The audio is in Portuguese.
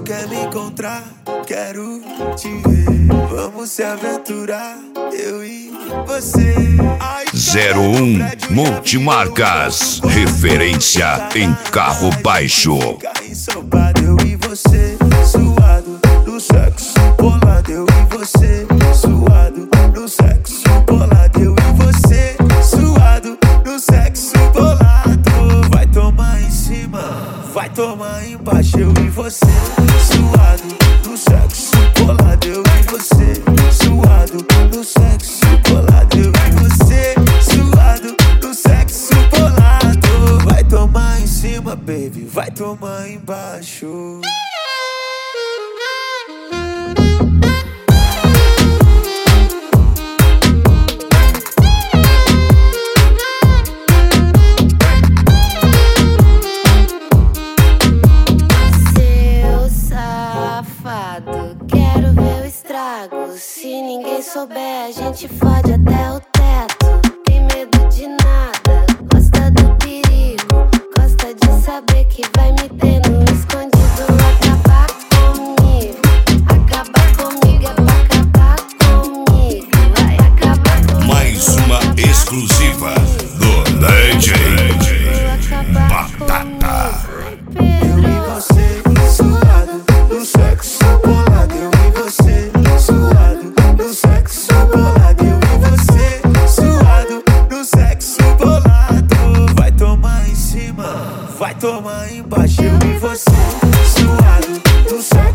quer me encontrar, quero te ver. Vamos se aventurar, eu e você. 01 Multimarcas, referência em carro baixo. Ensopado, eu e você, suado, no sexo bolado, eu e você, suado, no sexo bolado, eu e você, suado, no sexo bolado. Vai tomar em cima, vai tomar embaixo, eu e você, suado, no sexo bolado, eu e você, suado, no sexo bolado, eu e você, suado, no sexo bolado. Vai tomar em cima, baby, vai tomar embaixo. Quero ver o estrago. Se ninguém souber, a gente fode até o teto. Tem medo de nada, gosta do perigo, gosta de saber que vai me ter no escondido. Acabar comigo é pra acabar comigo. Vai acabar comigo. Mais uma exclusiva do DJ Batata. Eu e você, suado, no sexo bolado, eu e você, suado, no sexo bolado, eu e você, suado, no sexo bolado. Vai tomar em cima, vai tomar embaixo, eu e você, suado, no sexo